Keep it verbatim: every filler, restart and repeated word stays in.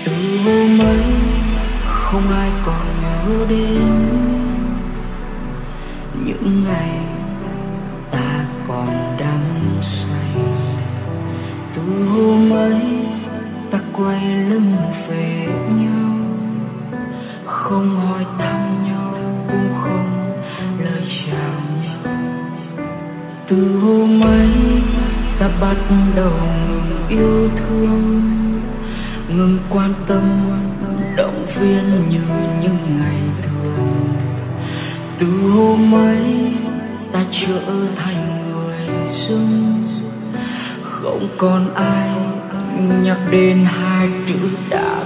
Từ hôm ấy không ai còn nhớ đến những ngày ta còn đang say. Từ hôm ấy ta quay lưng về nhau, không hỏi thăm nhau cũng không lời chào nhau. Từ hôm ấy ta bắt đầu ngừng yêu thương, ngừng quan tâm động viên như những ngày thường. Từ hôm ấy ta trở thành người dưng, không còn ai nhắc đến hai chữ đã